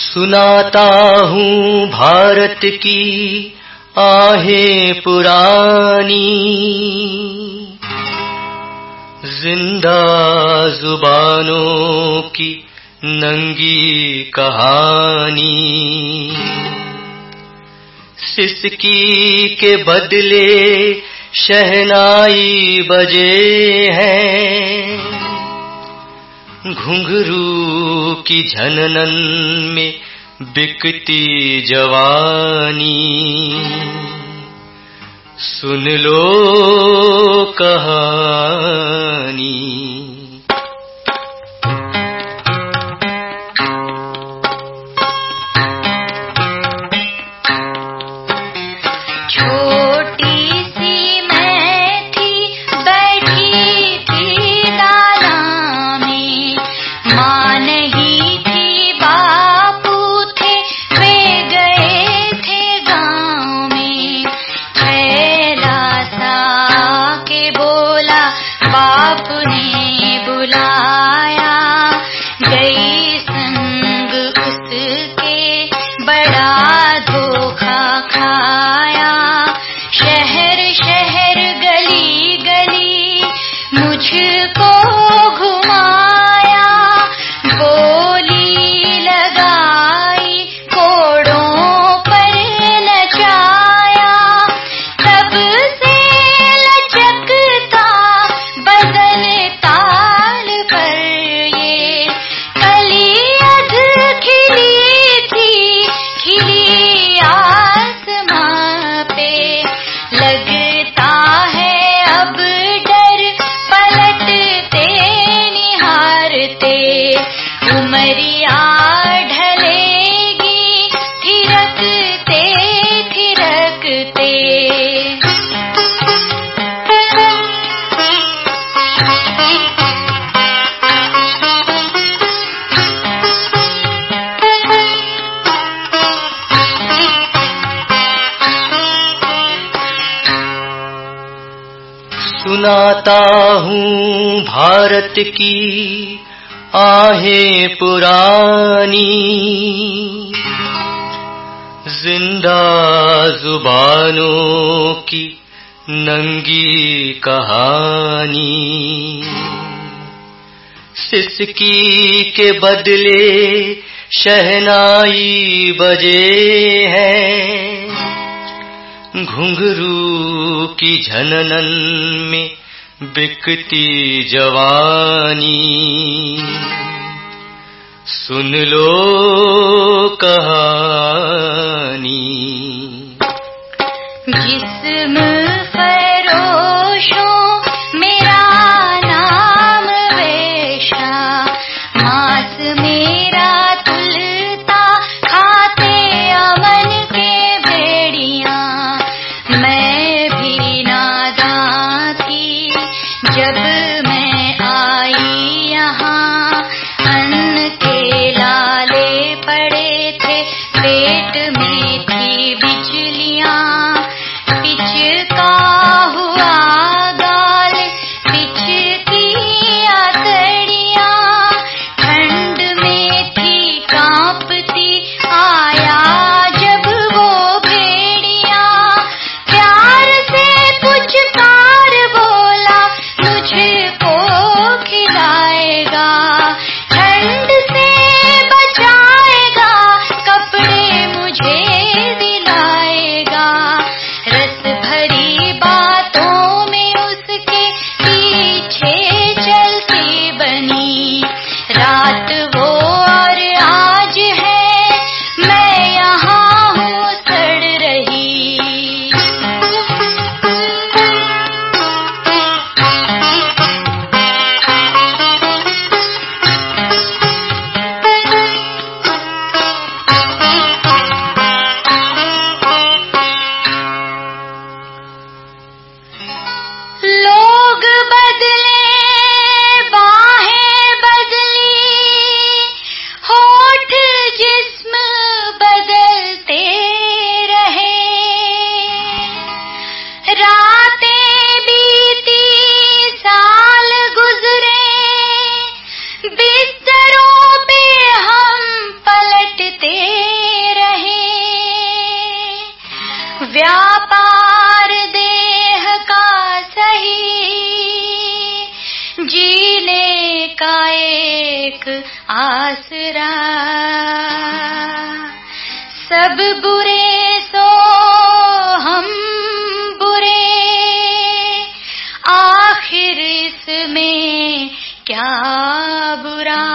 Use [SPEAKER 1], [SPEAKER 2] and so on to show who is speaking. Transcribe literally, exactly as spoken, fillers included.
[SPEAKER 1] सुनाता हूँ भारत की आहें पुरानी, जिंदा जुबानों की नंगी कहानी। सिसकी के बदले शहनाई बजे हैं, घुंघरू की झननन में बिकती जवानी। सुन लो कहानी। सुनाता हूँ भारत की आहें पुरानी, जिंदा जुबानों की नंगी कहानी। सिसकी के बदले शहनाई बजे हैं, घुंघरू की झननन में बिकती जवानी। सुन लो कहानी।
[SPEAKER 2] जिस्म फरोशों मेरा नाम वेशा, मांस मेरा तुलता खाते अमन के भेड़िया। मैं भी नादान थी जब मैं आई यहाँ, अन्न के लाले पड़े थे आसरा। सब बुरे सो हम बुरे, आखिर इसमें क्या बुरा।